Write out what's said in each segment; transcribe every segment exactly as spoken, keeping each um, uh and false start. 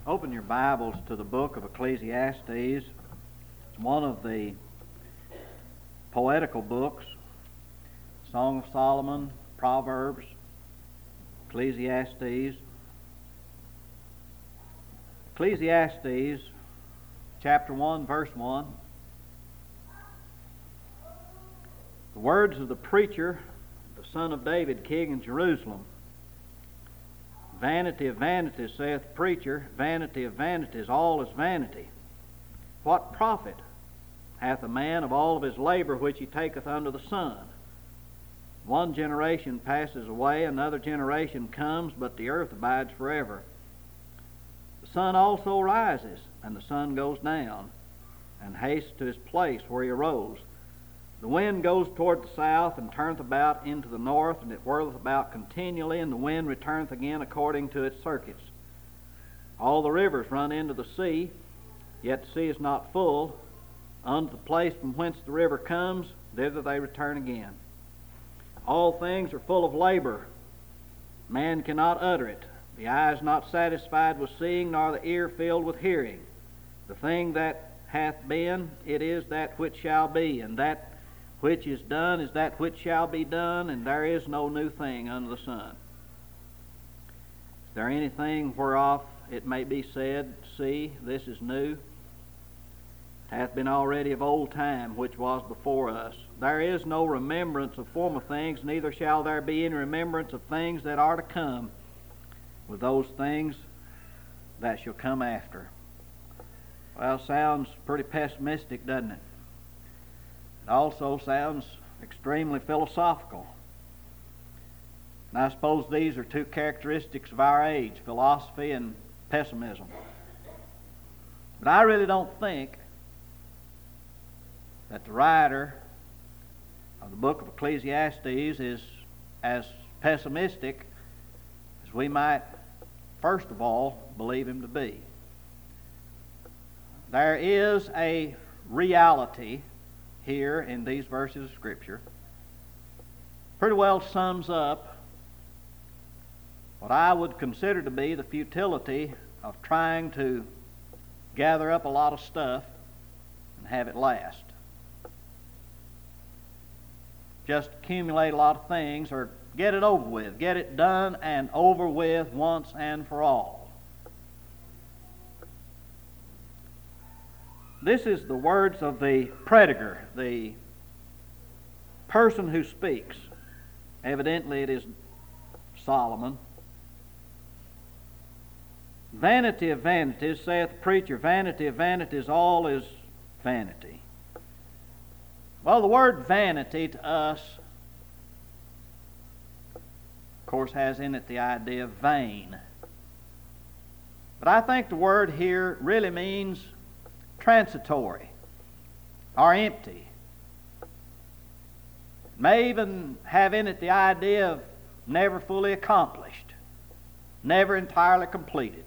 Open your Bibles to the book of Ecclesiastes. It's one of the poetical books. Song of Solomon, Proverbs, Ecclesiastes. Ecclesiastes chapter one, verse one. The words of the preacher, the son of David, king in Jerusalem. Vanity of vanities, saith the preacher, vanity of vanities, all is vanity. What profit hath a man of all of his labor which he taketh under the sun? One generation passes away, another generation comes, but the earth abides forever. The sun also rises, and the sun goes down, and hastes to his place where he arose. The wind goes toward the south, and turneth about into the north, and it whirleth about continually, and the wind returneth again according to its circuits. All the rivers run into the sea, yet the sea is not full. Unto the place from whence the river comes, thither they return again. All things are full of labor. Man cannot utter it. The eye is not satisfied with seeing, nor the ear filled with hearing. The thing that hath been, it is that which shall be, and that which is done is that which shall be done, and there is no new thing under the sun. Is there anything whereof it may be said, see, this is new? It hath been already of old time, which was before us. There is no remembrance of former things, neither shall there be any remembrance of things that are to come, with those things that shall come after. Well, sounds pretty pessimistic, doesn't it? It also sounds extremely philosophical. And I suppose these are two characteristics of our age, philosophy and pessimism. But I really don't think that the writer of the book of Ecclesiastes is as pessimistic as we might, first of all, believe him to be. There is a reality here in these verses of Scripture. Pretty well sums up what I would consider to be the futility of trying to gather up a lot of stuff and have it last. Just accumulate a lot of things or get it over with. Get it done and over with once and for all. This is the words of the prediger, the person who speaks. Evidently it is Solomon. Vanity of vanities, saith the preacher, vanity of vanities, all is vanity. Well, the word vanity to us, of course, has in it the idea of vain. But I think the word here really means transitory or empty. It may even have in it the idea of never fully accomplished, never entirely completed.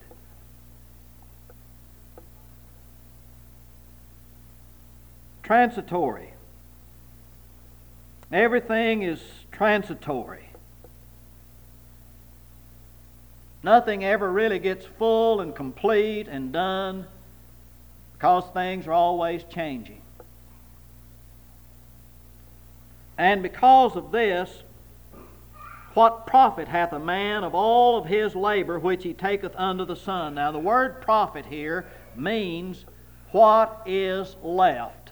Transitory. Everything is transitory. Nothing ever really gets full and complete and done, because things are always changing. And because of this, what profit hath a man of all of his labor which he taketh under the sun? Now the word profit here means what is left.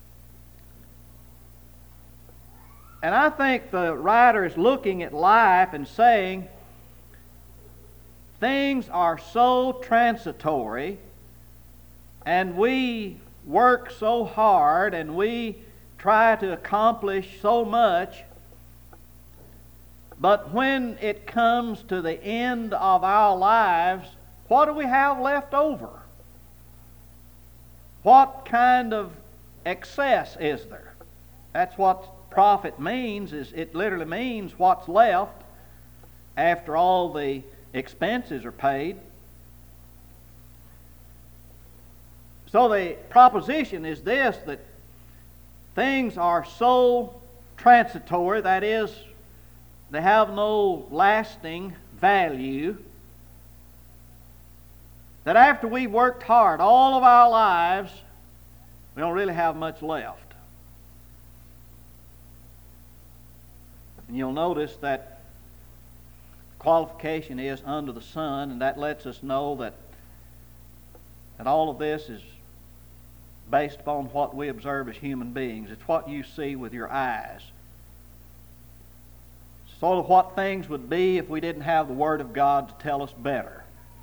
And I think the writer is looking at life and saying, things are so transitory, and we work so hard, and we try to accomplish so much, but when it comes to the end of our lives, what do we have left over? What kind of excess is there? That's what profit means. Is it literally means what's left after all the expenses are paid. So the proposition is this, that things are so transitory, that is, they have no lasting value, that after we've worked hard all of our lives, we don't really have much left. And you'll notice that qualification is under the sun, and that lets us know that, that all of this is based upon what we observe as human beings. It's what you see with your eyes. Sort of what things would be if we didn't have the Word of God to tell us better.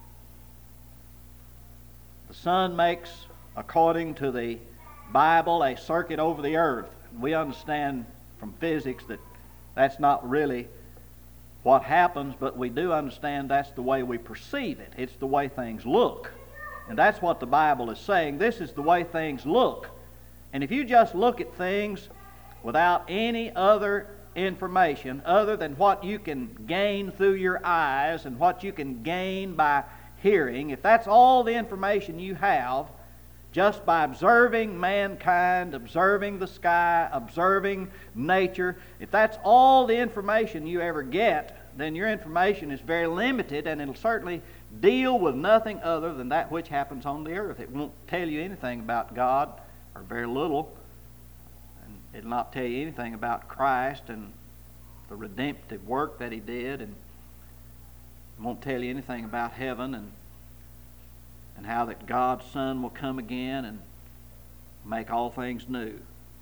The sun makes, according to the Bible, a circuit over the earth. We understand from physics that that's not really what happens, but we do understand that's the way we perceive it. It's the way things look. And that's what the Bible is saying. This is the way things look. And if you just look at things without any other information other than what you can gain through your eyes and what you can gain by hearing, if that's all the information you have, just by observing mankind, observing the sky, observing nature, if that's all the information you ever get, then your information is very limited, and it'll certainly deal with nothing other than that which happens on the earth. It won't tell you anything about God, or very little, and it'll not tell you anything about Christ and the redemptive work that He did, and it won't tell you anything about heaven and and how that God's Son will come again and make all things new.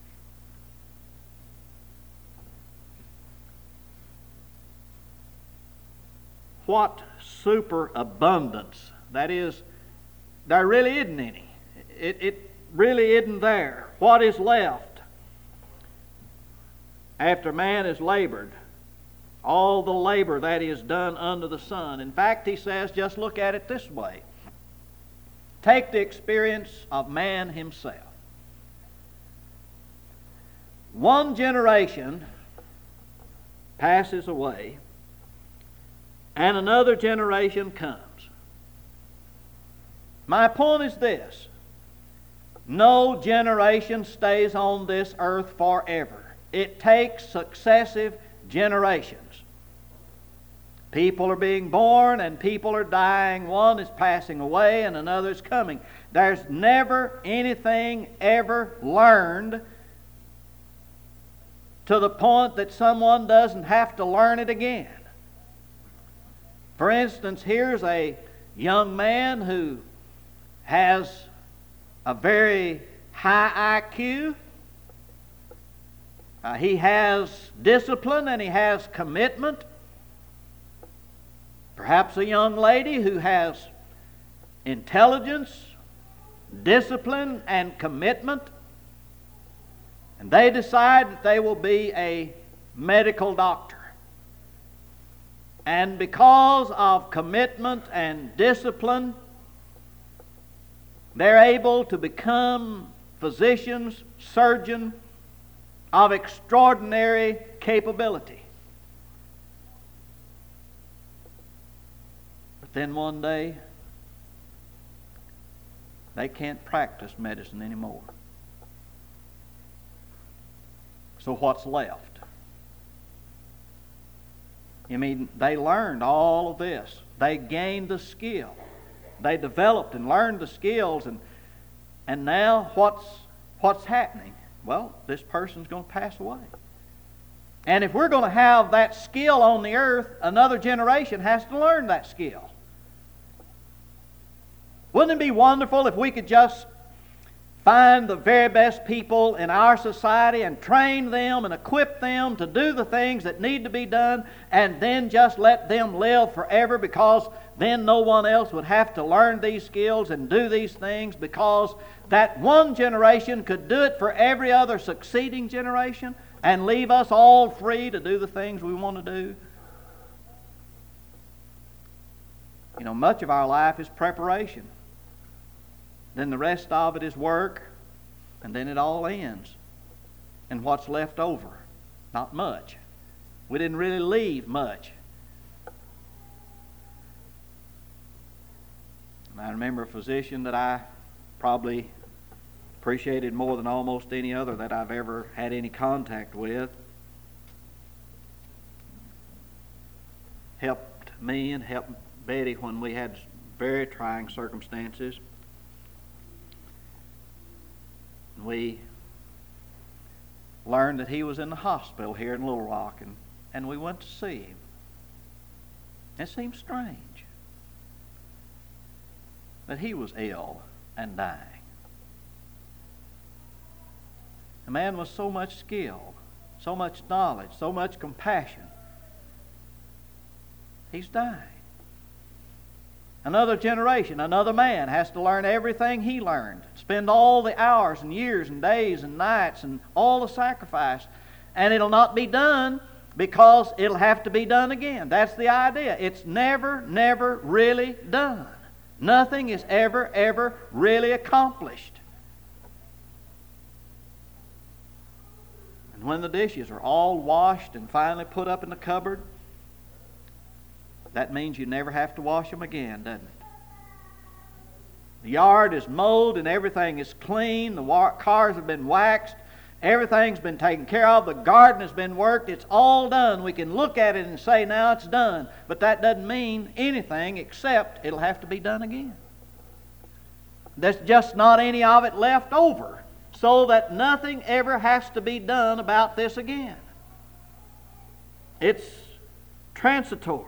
What superabundance? That is, there really isn't any. It, it really isn't there. What is left after man has labored? All the labor that is done under the sun. In fact, he says, just look at it this way. Take the experience of man himself. One generation passes away, and another generation comes. My point is this: no generation stays on this earth forever. It takes successive generations. People are being born and people are dying. One is passing away and another is coming. There's never anything ever learned to the point that someone doesn't have to learn it again. For instance, here's a young man who has a very high I Q. Uh, he has discipline and he has commitment. Perhaps a young lady who has intelligence, discipline, and commitment. And they decide that they will be a medical doctor. And because of commitment and discipline, they're able to become physicians, surgeons of extraordinary capability. But then one day, they can't practice medicine anymore. So what's left? I mean, they learned all of this. They gained the skill. They developed and learned the skills, and and now what's what's happening? Well, this person's going to pass away. And if we're going to have that skill on the earth, another generation has to learn that skill. Wouldn't it be wonderful if we could just find the very best people in our society and train them and equip them to do the things that need to be done, and then just let them live forever, because then no one else would have to learn these skills and do these things, because that one generation could do it for every other succeeding generation and leave us all free to do the things we want to do. You know, much of our life is preparation. Then the rest of it is work, and then it all ends. And what's left over? Not much. We didn't really leave much. And I remember a physician that I probably appreciated more than almost any other that I've ever had any contact with. Helped me and helped Betty when we had very trying circumstances. We learned that he was in the hospital here in Little Rock, and, and we went to see him. It seemed strange that he was ill and dying. A man with so much skill, so much knowledge, so much compassion. He's dying. Another generation, another man has to learn everything he learned, spend all the hours and years and days and nights and all the sacrifice, and it'll not be done because it'll have to be done again. That's the idea. It's never, never really done. Nothing is ever, ever really accomplished. And when the dishes are all washed and finally put up in the cupboard, that means you never have to wash them again, doesn't it? The yard is mowed and everything is clean. The cars have been waxed. Everything's been taken care of. The garden has been worked. It's all done. We can look at it and say, now it's done. But that doesn't mean anything except it'll have to be done again. There's just not any of it left over, so that nothing ever has to be done about this again. It's transitory.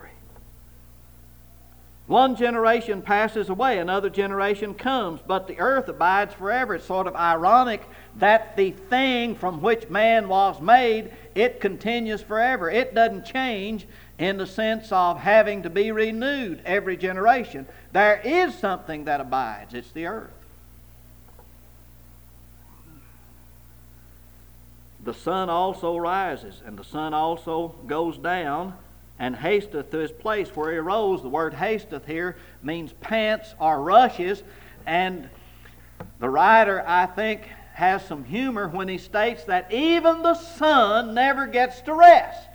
One generation passes away, another generation comes, but the earth abides forever. It's sort of ironic that the thing from which man was made, it continues forever. It doesn't change in the sense of having to be renewed every generation. There is something that abides. It's the earth. The sun also rises, and the sun also goes down, and hasteth to his place where he arose. The word hasteth here means pants or rushes. And the writer, I think, has some humor when he states that even the sun never gets to rest.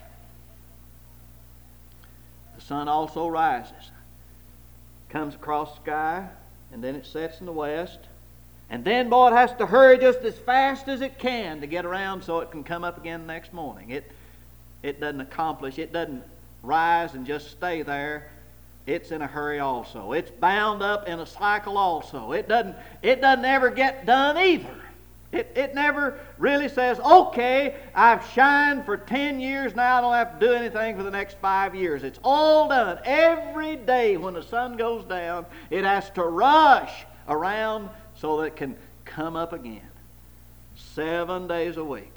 The sun also rises, comes across the sky, and then it sets in the west. And then, boy, it has to hurry just as fast as it can to get around so it can come up again the next morning. It, it doesn't accomplish, it doesn't rise and just stay there. It's in a hurry also. It's bound up in a cycle also. It doesn't, it doesn't ever get done either. It, it never really says, okay, I've shined for ten years, now I don't have to do anything for the next five years. It's all done. Every day when the sun goes down, it has to rush around so that it can come up again. Seven days a week.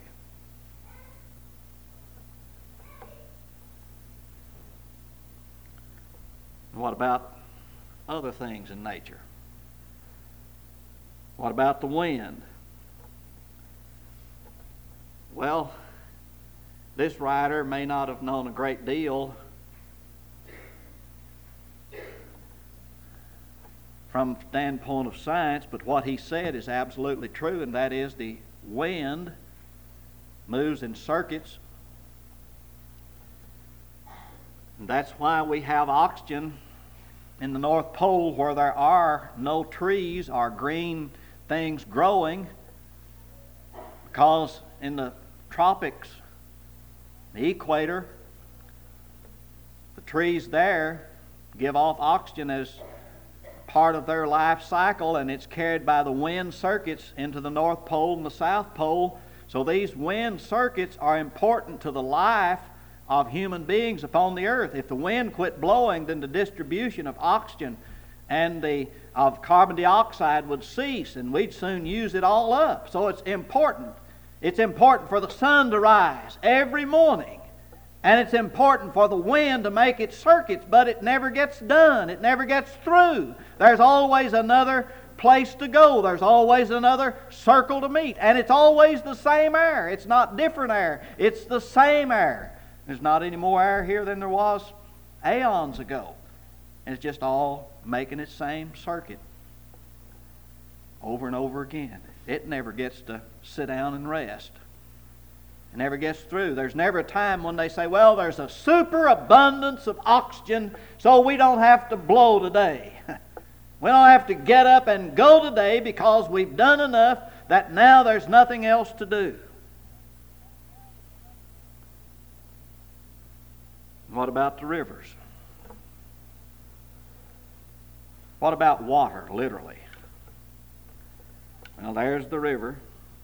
What about other things in nature? What about the wind? Well, this writer may not have known a great deal from the standpoint of science, but what he said is absolutely true, and that is the wind moves in circuits. And that's why we have oxygen in the North Pole where there are no trees or green things growing, because in the tropics, the equator, the trees there give off oxygen as part of their life cycle, and it's carried by the wind circuits into the North Pole and the South Pole. So these wind circuits are important to the life of human beings upon the earth. If the wind quit blowing, then the distribution of oxygen and the of carbon dioxide would cease, and we'd soon use it all up. So it's important. It's important for the sun to rise every morning, and it's important for the wind to make its circuits, but it never gets done. It never gets through. There's always another place to go. There's always another circle to meet, and it's always the same air. It's not different air. It's the same air. There's not any more air here than there was aeons ago. And it's just all making its same circuit over and over again. It never gets to sit down and rest. It never gets through. There's never a time when they say, well, there's a superabundance of oxygen, so we don't have to blow today. We don't have to get up and go today because we've done enough that now there's nothing else to do. What about the rivers? What about water, literally? Well, there's the river.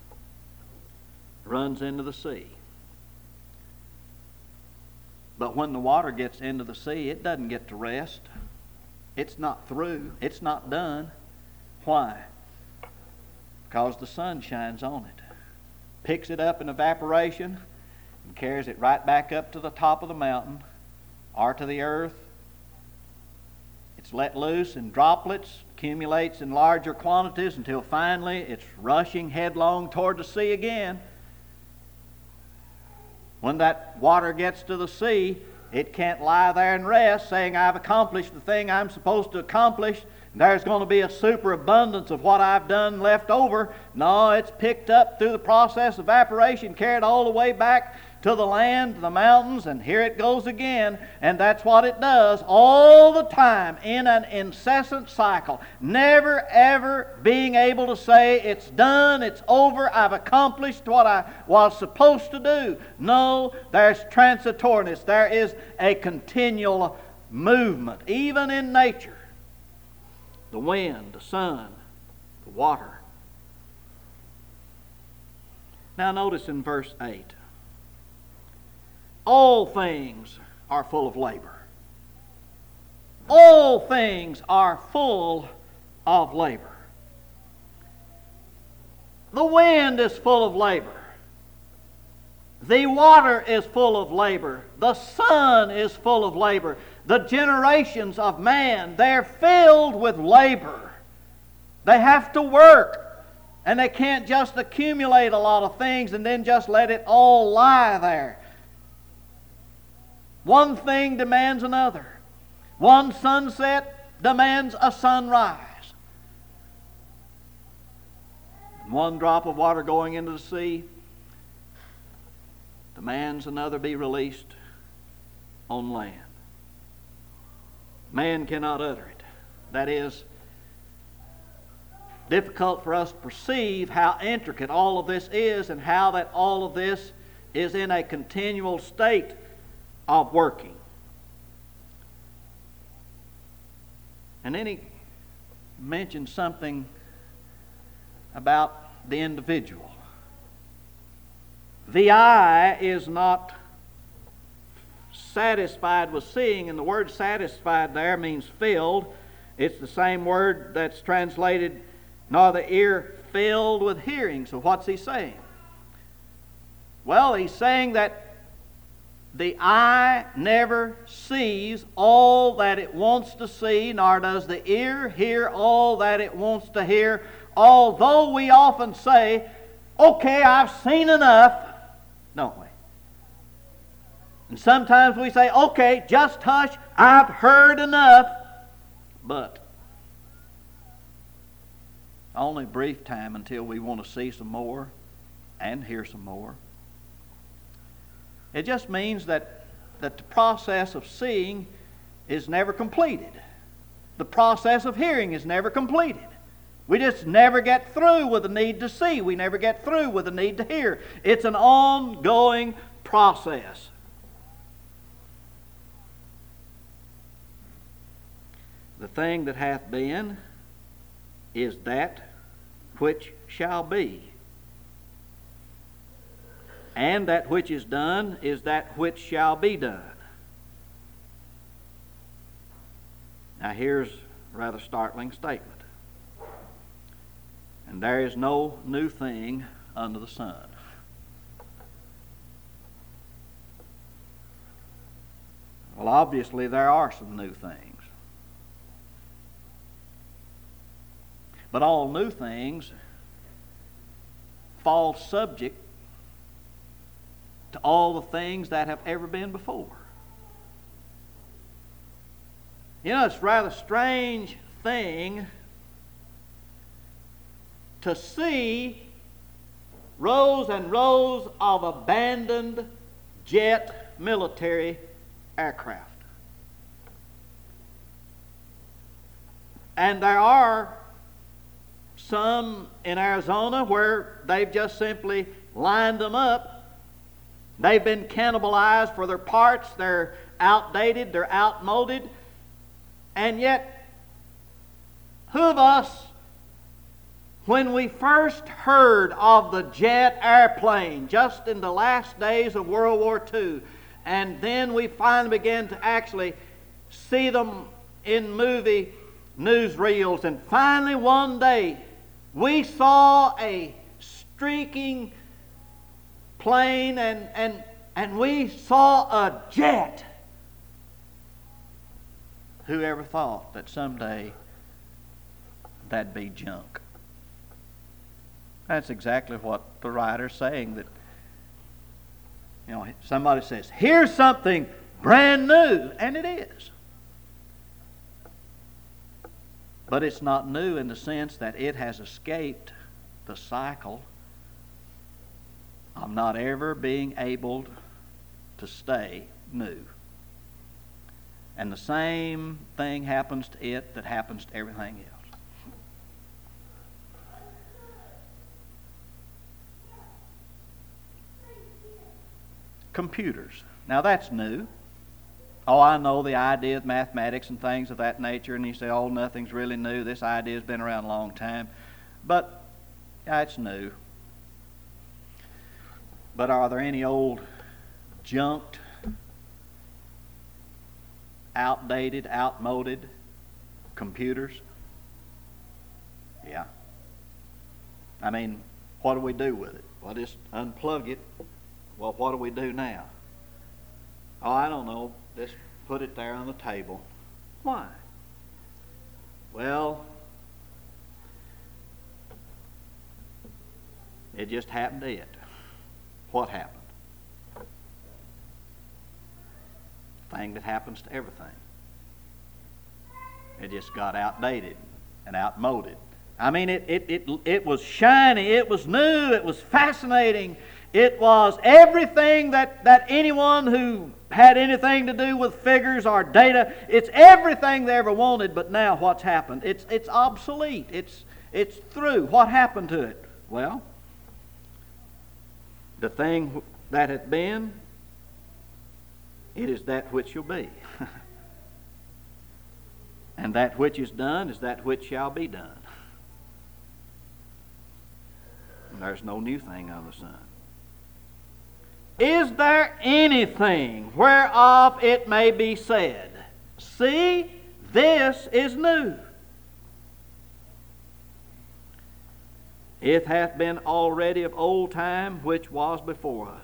Runs into the sea. But when the water gets into the sea, it doesn't get to rest. It's not through. It's not done. Why? Because the sun shines on it. Picks it up in evaporation and carries it right back up to the top of the mountain or to the earth. It's let loose in droplets, accumulates in larger quantities until finally it's rushing headlong toward the sea again. When that water gets to the sea, it can't lie there and rest saying, I've accomplished the thing I'm supposed to accomplish. There's going to be a superabundance of what I've done left over. No, it's picked up through the process of evaporation, carried all the way back to the land, to the mountains, and here it goes again. And that's what it does all the time in an incessant cycle. Never, ever being able to say, it's done, it's over, I've accomplished what I was supposed to do. No, there's transitoriness. There is a continual movement, even in nature. The wind, the sun, the water. Now notice in verse eight. All things are full of labor. All things are full of labor. The wind is full of labor. The water is full of labor. The sun is full of labor. The generations of man, they're filled with labor. They have to work. And they can't just accumulate a lot of things and then just let it all lie there. One thing demands another. One sunset demands a sunrise. One drop of water going into the sea demands another be released on land. Man cannot utter it. That is difficult for us to perceive how intricate all of this is and how that all of this is in a continual state of working. And then he mentioned something about the individual. The eye is not satisfied with seeing, and the word satisfied there means filled. It's the same word that's translated, nor the ear filled with hearing. So what's he saying? Well, he's saying that the eye never sees all that it wants to see, nor does the ear hear all that it wants to hear, although we often say, okay, I've seen enough, don't we? And sometimes we say, okay, just hush, I've heard enough. But only brief time until we want to see some more and hear some more. It just means that, that the process of seeing is never completed. The process of hearing is never completed. We just never get through with the need to see. We never get through with the need to hear. It's an ongoing process. The thing that hath been is that which shall be. And that which is done is that which shall be done. Now here's a rather startling statement. And there is no new thing under the sun. Well, obviously there are some new things. But all new things fall subject to all the things that have ever been before. You know, it's a rather strange thing to see rows and rows of abandoned jet military aircraft. And there are some in Arizona where they've just simply lined them up. They've been cannibalized for their parts. They're outdated. They're outmoded. And yet, Who of us, when we first heard of the jet airplane, just in the last days of World War Two, and then we finally began to actually see them in movie newsreels, and finally one day we saw a streaking plane and, and, and we saw a jet. Who ever thought that someday that'd be junk? That's exactly what the writer's saying. That, you know, somebody says, here's something brand new, and it is. But it's not new in the sense that it has escaped the cycle of not ever being able to stay new. And the same thing happens to it that happens to everything else. Computers. Now that's new. Oh, I know the idea of mathematics and things of that nature, and you say, oh, nothing's really new. This idea has been around a long time. But yeah, it's new. But are there any old, junked, outdated, outmoded computers? Yeah. I mean, what do we do with it? Well, just unplug it. Well, what do we do now? Oh, I don't know. Just put it there on the table. Why? Well, it just happened to it. What happened? Thing that happens to everything. It just got outdated and outmoded. I mean, it, it, it, it was shiny, it was new, it was fascinating. It was everything that, that anyone who had anything to do with figures or data, it's everything they ever wanted, but now what's happened? It's, it's obsolete. It's, it's through. What happened to it? Well, the thing that had been, it is that which shall be. And that which is done is that which shall be done. And there's no new thing under the sun. Is there anything whereof it may be said, see, this is new? It hath been already of old time, which was before us.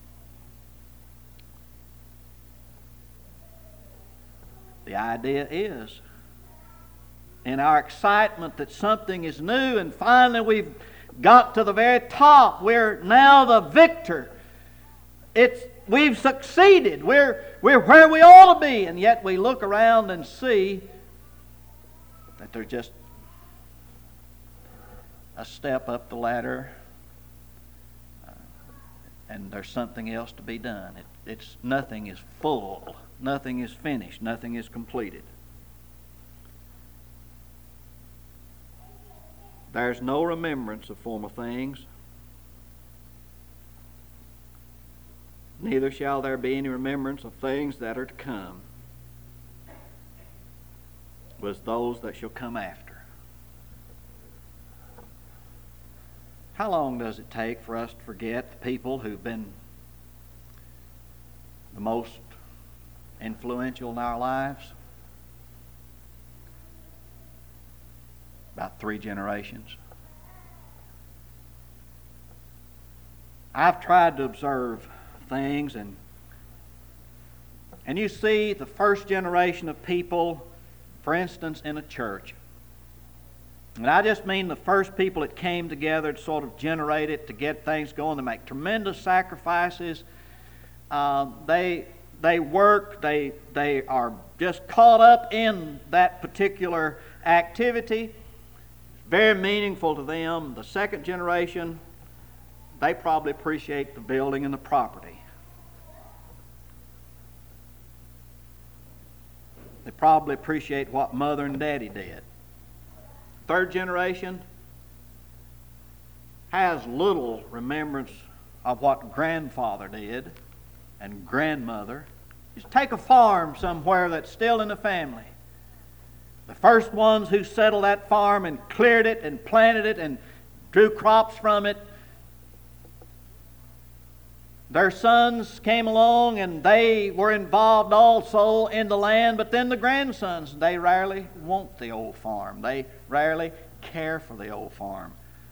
The idea is, in our excitement that something is new and finally we've got to the very top, we're now the victor. It's, we've succeeded. We're, we're where we ought to be. And yet we look around and see that there's just a step up the ladder uh, and there's something else to be done. It, it's nothing is full. Nothing is finished. Nothing is completed. There's no remembrance of former things. Neither shall there be any remembrance of things that are to come, with those that shall come after. How long does it take for us to forget the people who've been the most influential in our lives? About three generations. I've tried to observe things, and and you see the first generation of people, for instance, in a church. And I just mean the first people that came together to sort of generate it, to get things going. They make tremendous sacrifices. Uh, they they work. They they are just caught up in that particular activity. Very meaningful to them. The second generation, they probably appreciate the building and the property. They probably appreciate what Mother and Daddy did. Third generation has little remembrance of what grandfather did and grandmother. Just take a farm somewhere that's still in the family. The first ones who settled that farm and cleared it and planted it and drew crops from it, their sons came along and they were involved also in the land, but then the grandsons, they rarely want the old farm. They rarely care for the old farm.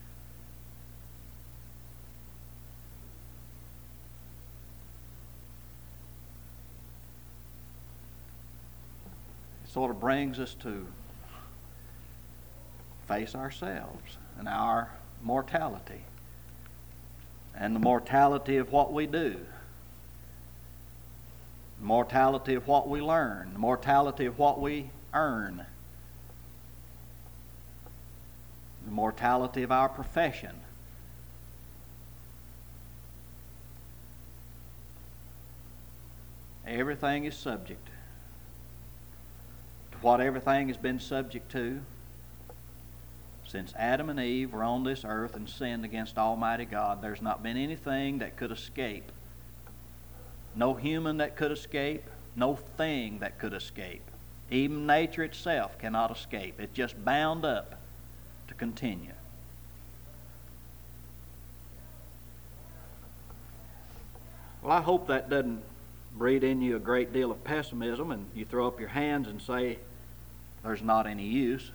It sort of brings us to face ourselves and our mortality. And the mortality of what we do. The mortality of what we learn. The mortality of what we earn. The mortality of our profession. Everything is subject to what everything has been subject to since Adam and Eve were on this earth and sinned against Almighty God. There's not been anything that could escape. No human that could escape. No thing that could escape. Even nature itself cannot escape. It's just bound up to continue. Well, I hope that doesn't breed in you a great deal of pessimism and you throw up your hands and say there's not any use.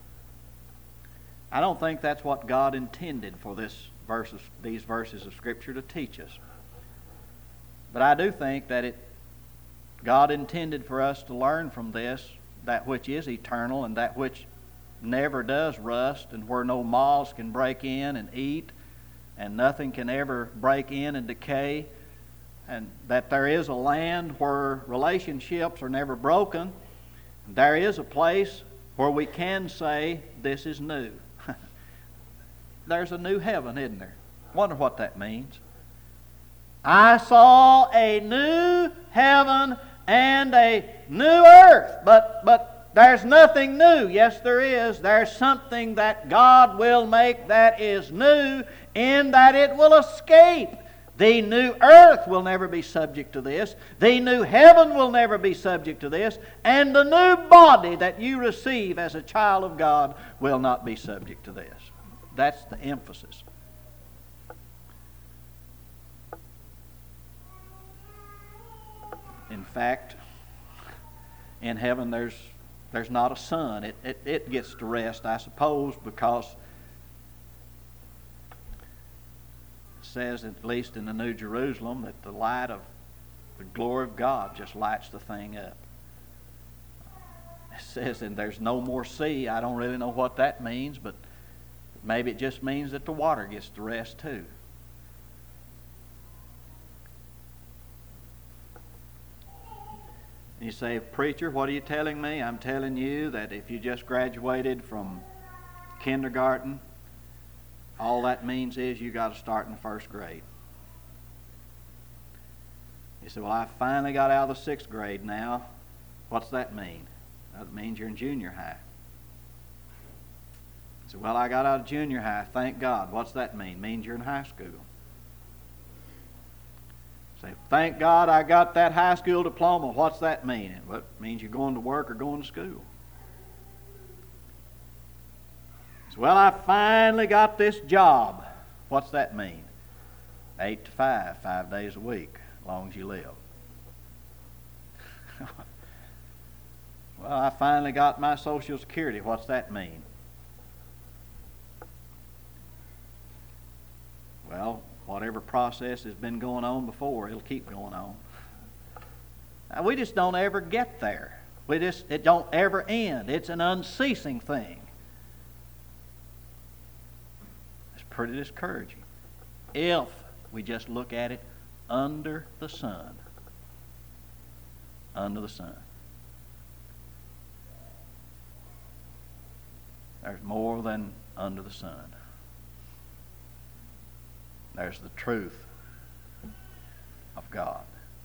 I don't think that's what God intended for this verses, these verses of Scripture to teach us. But I do think that it, God intended for us to learn from this that which is eternal and that which never does rust and where no moths can break in and eat and nothing can ever break in and decay, and that there is a land where relationships are never broken. There is a place where we can say this is new. There's a new heaven, isn't there? Wonder what that means. I saw a new heaven and a new earth, but but there's nothing new. Yes, there is. There's something that God will make that is new, in that it will escape. The new earth will never be subject to this. The new heaven will never be subject to this. And the new body that you receive as a child of God will not be subject to this. That's the emphasis. In fact, in heaven there's there's not a sun. It, it, it gets to rest, I suppose, because it says, at least in the New Jerusalem, that the light of the glory of God just lights the thing up. It says, and there's no more sea. I don't really know what that means, but maybe it just means that the water gets to rest too. And you say, preacher, what are you telling me? I'm telling you that if you just graduated from kindergarten, all that means is you got to start in the first grade. You say, well, I finally got out of the sixth grade now. What's that mean? That means you're in junior high. You say, well, I got out of junior high, thank God. What's that mean? It means you're in high school. Say, thank God I got that high school diploma. What's that mean? Well, it means you're going to work or going to school. Say, well, I finally got this job. What's that mean? Eight to five, five days a week, as long as you live. Well, I finally got my Social Security. What's that mean? Well, whatever process has been going on before, it'll keep going on. Now, we just don't ever get there. We just, it don't ever end. It's an unceasing thing. It's pretty discouraging if we just look at it under the sun. Under the sun. There's more than under the sun. There's the truth of God.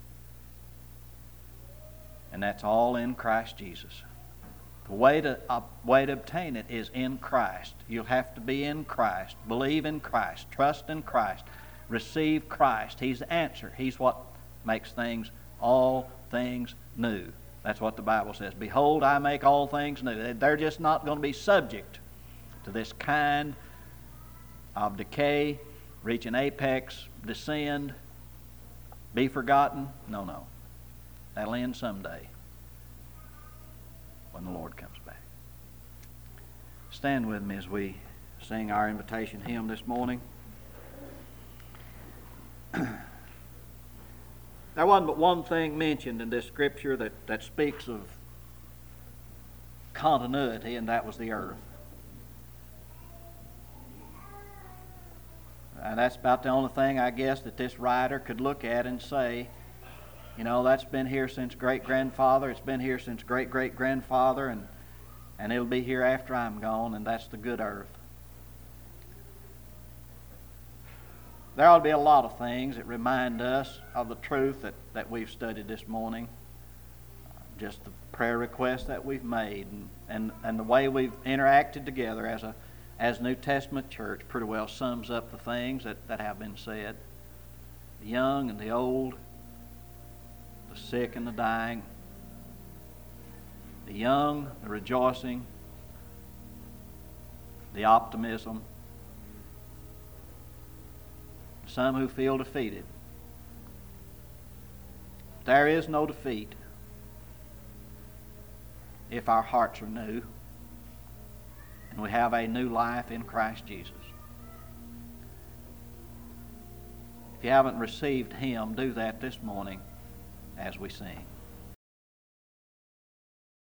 And that's all in Christ Jesus. The way to, uh, way to obtain it is in Christ. You'll have to be in Christ. Believe in Christ. Trust in Christ. Receive Christ. He's the answer. He's what makes things, all things new. That's what the Bible says. Behold, I make all things new. They're just not going to be subject to this kind of decay, reach an apex, descend, be forgotten. No, no. That'll end someday when the Lord comes back. Stand with me as we sing our invitation hymn this morning. There wasn't but one thing mentioned in this scripture that, that speaks of continuity, and that was the earth. And that's about the only thing, I guess, that this writer could look at and say, you know, that's been here since great-grandfather, it's been here since great-great-grandfather, and, and it'll be here after I'm gone, and that's the good earth. There ought to be a lot of things that remind us of the truth that, that we've studied this morning. Just the prayer requests that we've made and, and, and the way we've interacted together as a as New Testament church pretty well sums up the things that, that have been said. The young and the old, the sick and the dying, the young, the rejoicing, the optimism, some who feel defeated. There is no defeat if our hearts are new and we have a new life in Christ Jesus. If you haven't received Him, do that this morning as we sing.